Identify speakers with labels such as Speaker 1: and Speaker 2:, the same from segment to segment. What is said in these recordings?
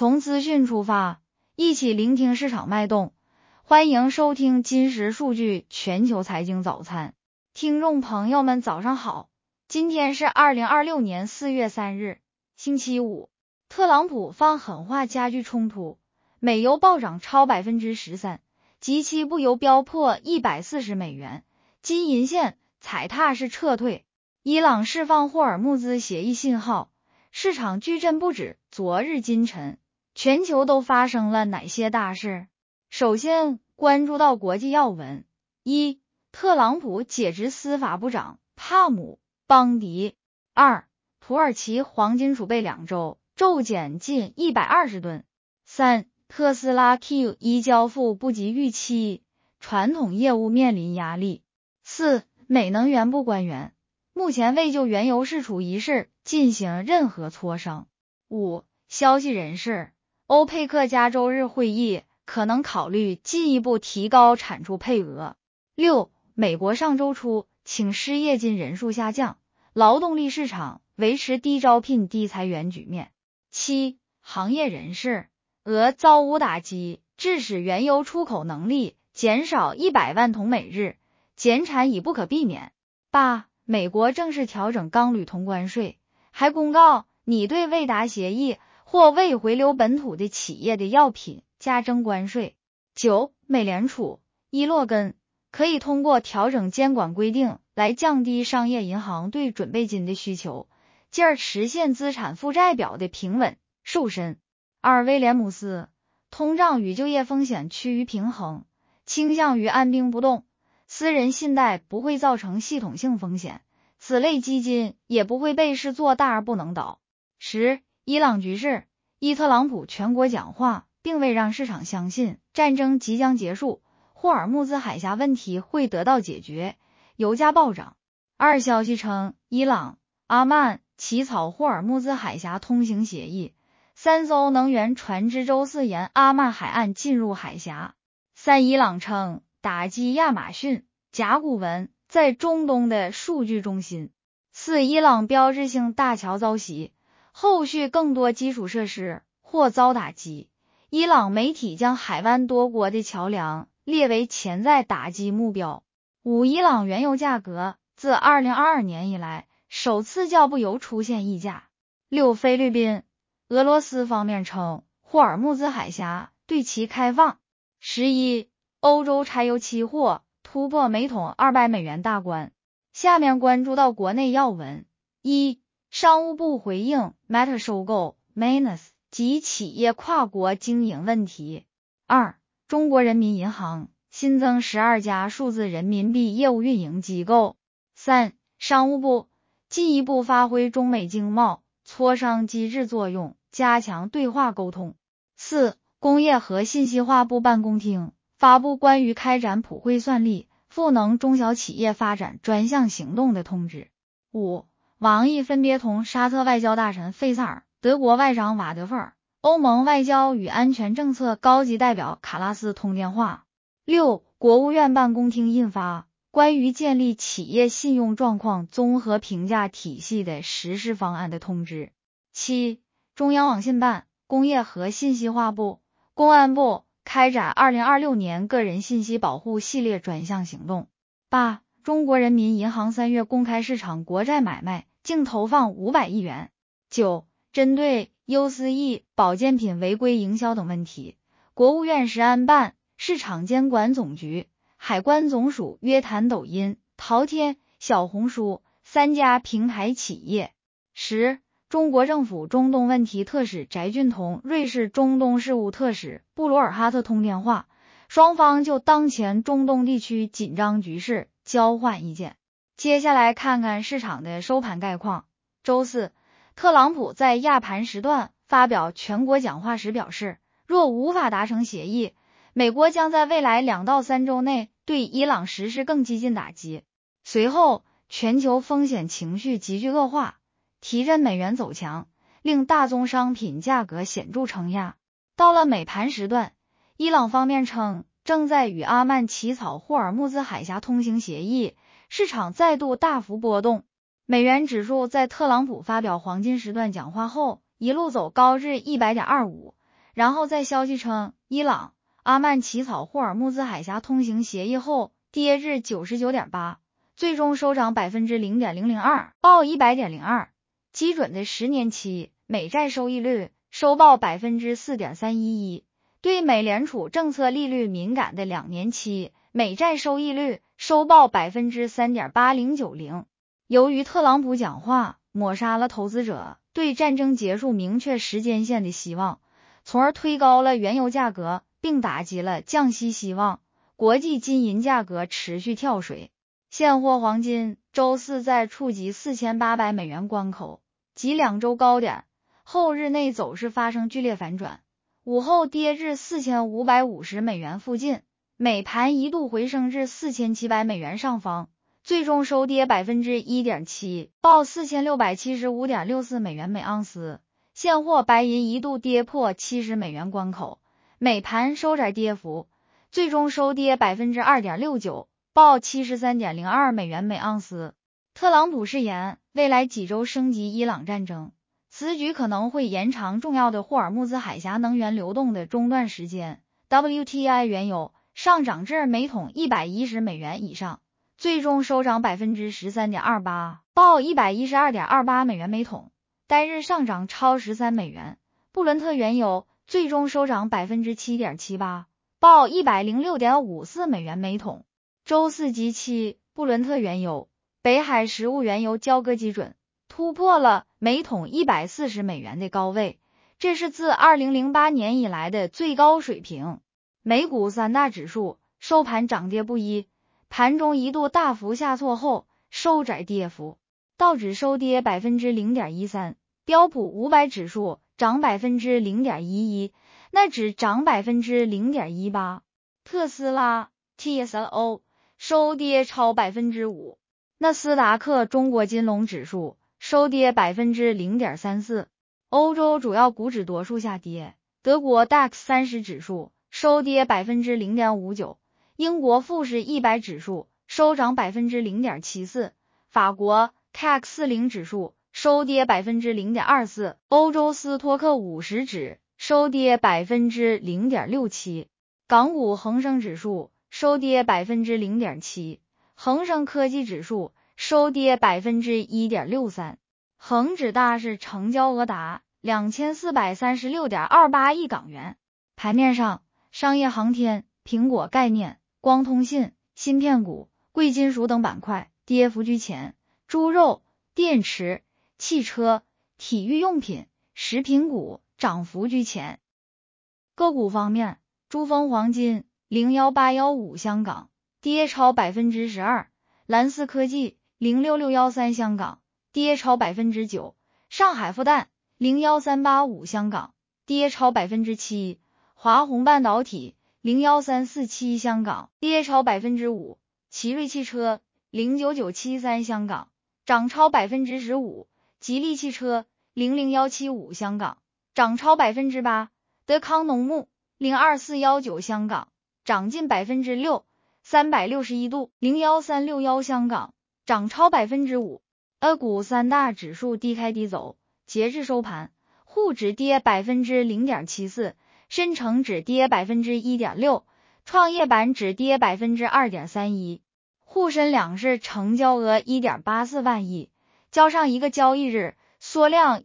Speaker 1: 从资讯出发，一起聆听市场脉动。欢迎收听今时数据全球财经早餐。听众朋友们早上好，今天是2026年4月3日，星期五。特朗普放狠话加剧冲突，美油暴涨超 13%， 及其布油飙破140美元，金银线踩踏式撤退。伊朗释放霍尔木兹协议信号，市场巨震不止。昨日今晨，全球都发生了哪些大事？首先关注到国际要闻：一、特朗普解职司法部长帕姆邦迪；二、土耳其黄金储备2周骤减近120吨；三、特斯拉 Q1 交付不及预期，传统业务面临压力；四、美能源部官员目前未就原油释出一事进行任何磋商。五、消息人士，欧佩克加周日会议可能考虑进一步提高产出配额。六、美国上周初请失业金人数下降，劳动力市场维持低招聘低裁员局面。七、行业人士，俄造乌打击，致使原油出口能力减少100万桶每日，减产已不可避免。八、美国正式调整钢铝铜关税，还公告拟对未达协议或未回流本土的企业的药品加征关税。九、美联储伊洛根可以通过调整监管规定来降低商业银行对准备金的需求，进而实现资产负债表的平稳瘦身。二、威廉姆斯通胀与就业风险趋于平衡，倾向于按兵不动，私人信贷不会造成系统性风险，此类基金也不会被视作大而不能倒。十、伊朗局势，特朗普全国讲话并未让市场相信战争即将结束，霍尔木兹海峡问题会得到解决，油价暴涨。二、消息称，伊朗、阿曼起草霍尔木兹海峡通行协议，3艘能源船只周四沿阿曼海岸进入海峡。三、伊朗称打击亚马逊甲骨文在中东的数据中心。四、伊朗标志性大桥遭袭，后续更多基础设施或遭打击。伊朗媒体将海湾多国的桥梁列为潜在打击目标。五、伊朗原油价格自2022年以来首次较布油出现溢价。六、菲律宾，俄罗斯方面称霍尔木兹海峡对其开放。11、欧洲柴油期货突破每桶200美元大关。下面关注到国内要闻：一、商务部回应 Meta 收购 Mainus 及企业跨国经营问题。二、中国人民银行新增12家数字人民币业务运营机构。三、商务部进一步发挥中美经贸磋商机制作用，加强对话沟通。四、工业和信息化部办公厅发布关于开展普惠算力赋能中小企业发展专项行动的通知。五、王毅分别同沙特外交大臣费萨尔、德国外长瓦德费尔、欧盟外交与安全政策高级代表卡拉斯通电话。六、国务院办公厅印发关于建立企业信用状况综合评价体系的实施方案的通知。七、中央网信办、工业和信息化部、公安部开展2026年个人信息保护系列专项行动。八、中国人民银行3月公开市场国债买卖净投放500亿元。九、针对优思易保健品违规营销等问题，国务院食安办、市场监管总局、海关总署约谈抖音、淘天、小红书3家平台企业。十、中国政府中东问题特使翟俊同瑞士中东事务特使布罗尔哈特通电话，双方就当前中东地区紧张局势交换意见。接下来看看市场的收盘概况。周四，特朗普在亚盘时段发表全国讲话时表示，若无法达成协议，美国将在未来2到3周内对伊朗实施更激进打击。随后，全球风险情绪急剧恶化，提振美元走强，令大宗商品价格显著承压。到了美盘时段，伊朗方面称正在与阿曼起草霍尔木兹海峡通行协议，市场再度大幅波动。美元指数在特朗普发表黄金时段讲话后一路走高至100.25， 然后在消息称伊朗、阿曼起草霍尔木兹海峡通行协议后跌至 99.8， 最终收涨 0.002%， 报 100.02。 基准的10年期美债收益率收报 4.311%， 对美联储政策利率敏感的2年期美债收益率收报 3.8090%。 由于特朗普讲话抹杀了投资者对战争结束明确时间线的希望，从而推高了原油价格，并打击了降息希望，国际金银价格持续跳水。现货黄金周四在触及4800美元关口及2周高点后，日内走势发生剧烈反转，午后跌至4550美元附近，美盘一度回升至4700美元上方，最终收跌 1.7%， 报 4675.64 美元每盎司。现货白银一度跌破70美元关口，美盘收窄跌幅，最终收跌 2.69%， 报 73.02 美元每盎司。特朗普誓言未来几周升级伊朗战争，此举可能会延长重要的霍尔木兹海峡能源流动的中断时间。 WTI 原油上涨至每桶110美元以上，最终收涨 13.28%， 报 112.28 美元每桶，单日上涨超13美元。布伦特原油最终收涨 7.78%， 报 106.54 美元每桶。周四即期布伦特原油北海食物原油交割基准突破了每桶140美元的高位，这是自2008年以来的最高水平。美股三大指数收盘涨跌不一，盘中一度大幅下挫后收窄跌幅，道指收跌 0.13%， 标普500指数涨 0.11%， 纳指涨 0.18%， 特斯拉 TSLO 收跌超 5%， 纳斯达克中国金龙指数收跌 0.34%。 欧洲主要股指多数下跌，德国 DAX 30指数收跌 0.59%， 英国富时100指数收涨 0.74%， 法国 CAC 40指数收跌 0.24%， 欧洲斯托克50指收跌 0.67%， 港股恒生指数收跌 0.7%， 恒生科技指数收跌 1.63%， 恒指大市成交额达 2436.28 亿港元。盘面上，商业航天、苹果概念、光通信、芯片股、贵金属等板块跌幅居前，猪肉、电池、汽车、体育用品、食品股涨幅居前。个股方面，珠峰黄金01815香港跌超 12%， 蓝思科技06613香港跌超 9%， 上海复旦01385香港跌超 7%， 华虹半导体01347香港跌超 5%， 奇瑞汽车09973香港涨超 15%， 吉利汽车00175香港涨超 8%， 德康农牧02419香港涨近 6%， 361度01361香港涨超 5%。 A 股三大指数低开低走，截至收盘，沪指跌 0.74%， 深成指跌 1.6%， 创业板指跌 2.31%。 沪深两市成交额 1.84 万亿，较上一个交易日缩量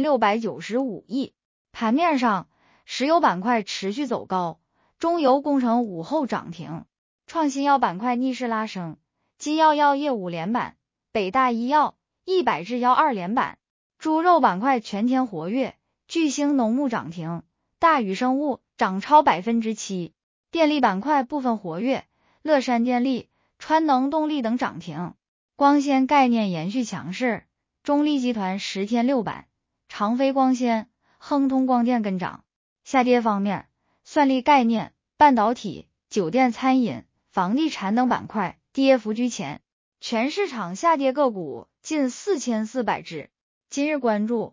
Speaker 1: 1695亿。盘面上，石油板块持续走高，中油工程午后涨停，创新药板块逆势拉升，金药药业5连板，北大医药、100制药2连板。猪肉板块全天活跃，巨星农牧涨停，大宇生物涨超 7%。 电力板块部分活跃，乐山电力、川能动力等涨停。光纤概念延续强势，中力集团10天6板，长飞光纤、亨通光电跟涨。下跌方面，算力概念、半导体、酒店餐饮、房地产等板块跌幅居前。全市场下跌个股近4400只。今日关注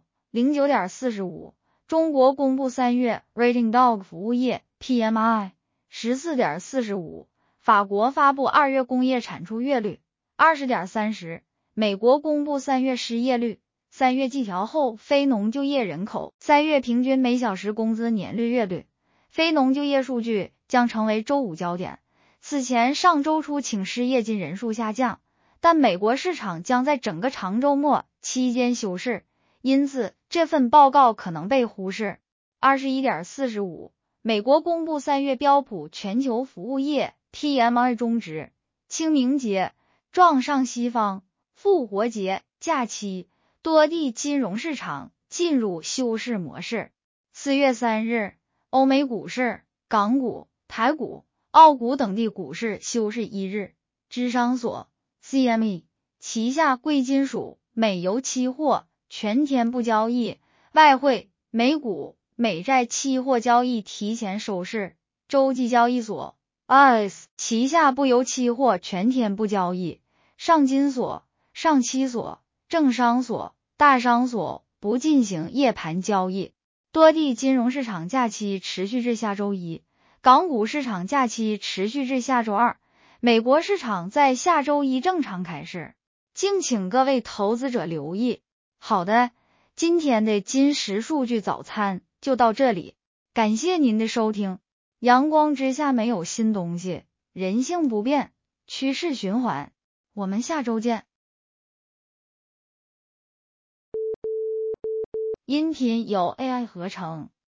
Speaker 1: 09.45， 中国公布3月 Rating Dog 服务业 PMI 14.45， 法国发布2月工业产出月率 20.30， 美国公布3月失业率 3月季调后非农就业人口，3月平均每小时工资年月率，非农就业数据将成为周五焦点。此前上周初请失业金人数下降，但美国市场将在整个长周末期间休市，因此这份报告可能被忽视。21:45，美国公布3月标普全球服务业 PMI 终值。清明节撞上西方复活节假期，多地金融市场进入休市模式。4月3日，欧美股市、港股、台股、澳股等地股市休市1日。芝商所 CME 旗下贵金属、美油期货全天不交易，外汇、美股、美债期货交易提前收市。洲际交易所 ICE 旗下布油期货全天不交易。上金所、上期所、证商所、大商所不进行夜盘交易。多地金融市场假期持续至下周一，港股市场假期持续至下周二，美国市场在下周一正常开市，敬请各位投资者留意。好的，今天的金石数据早餐就到这里，感谢您的收听。阳光之下没有新东西，人性不变，趋势循环，我们下周见。音频由 AI 合成。